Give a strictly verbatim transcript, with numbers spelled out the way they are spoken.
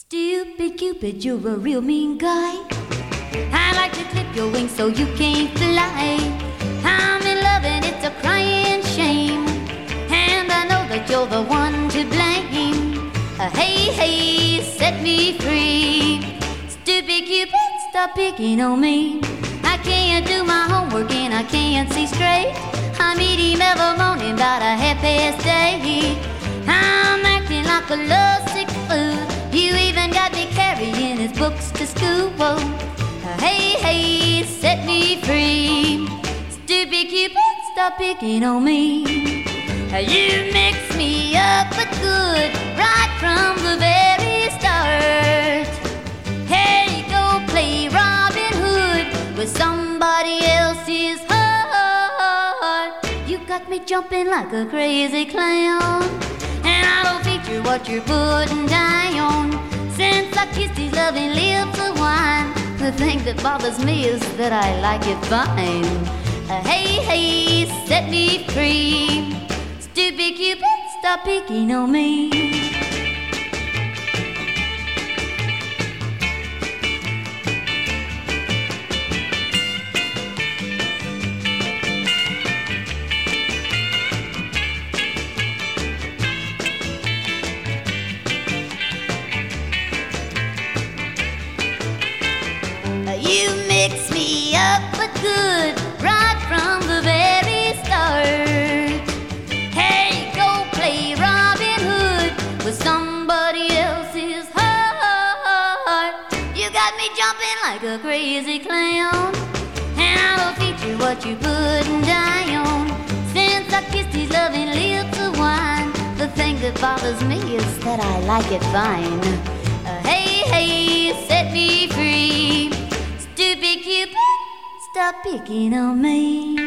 Stupid Cupid, you're a real mean guy. I like to clip your wings so you can't fly. I'm in love and it's a crying shame, and I know that you're the one to blame. Uh, hey, hey, set me free. Stupid Cupid, stop picking on me. I can't do my homework and I can't see straight. I meet him every morning about a half past eight. I'm acting like a lovesick fool. You even got me carrying his books to school. Whoa. Hey, hey, set me free. Stupid Cupid, stop picking on me. You mix me up but good right from the very start. Hey, go play Robin Hood with somebody else's heart. You got me jumping like a crazy clown, and I don't feature what you're putting down. Since I kissed his loving lips of wine, the thing that bothers me is that I like it fine. Uh, hey, hey, set me free. Stupid Cupid, stop picking on me. You mix me up but good right from the very start. Hey, go play Robin Hood with somebody else's heart. You got me jumping like a crazy clown, and I will feature what you putting down. Since I kissed his loving lips of wine, the thing that bothers me is that I like it fine. Uh, hey, hey, set me free. Stupid Cupid, stop picking on me.